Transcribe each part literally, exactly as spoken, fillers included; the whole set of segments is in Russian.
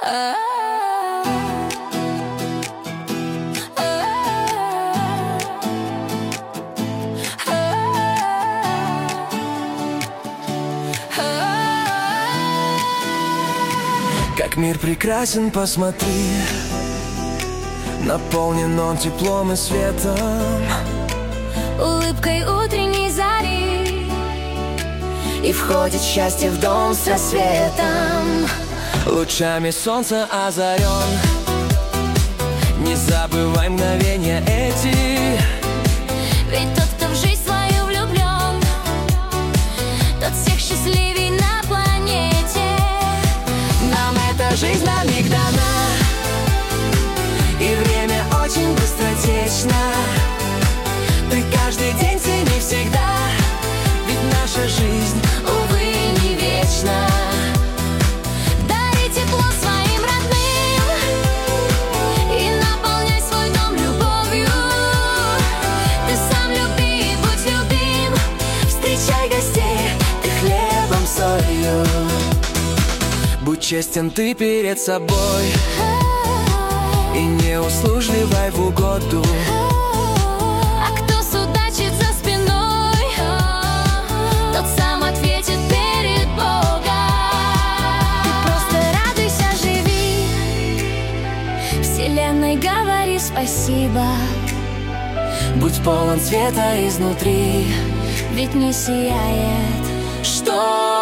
Как мир прекрасен, посмотри, наполнен он теплом и светом, улыбкой утренней зари, и входит счастье в дом с рассветом. Лучами солнца озарен, не забывай мгновения эти. Ведь тот, кто в жизнь свою влюблен, тот всех счастливей на планете. Нам эта жизнь на миг дана, и время очень быстротечно. Ты каждый день цени всегда, ведь наша жизнь, увы, не вечна. Дари тепло своим родным и наполняй свой дом любовью. Ты сам люби и будь любим, встречай гостей ты хлебом, солью. Будь честен ты перед собой и не услужливай в угоду. А кто судачит за спиной, тот сам ответит перед Богом. Ты просто радуйся, живи, вселенной говори спасибо. Будь полон света изнутри, ведь не сияет, что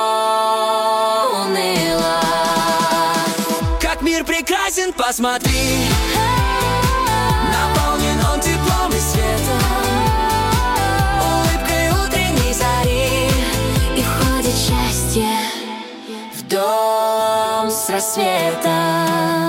уныло. Как мир прекрасен, посмотри, наполнен он теплом и светом, улыбкой утренней зари, и входит счастье в дом с рассветом.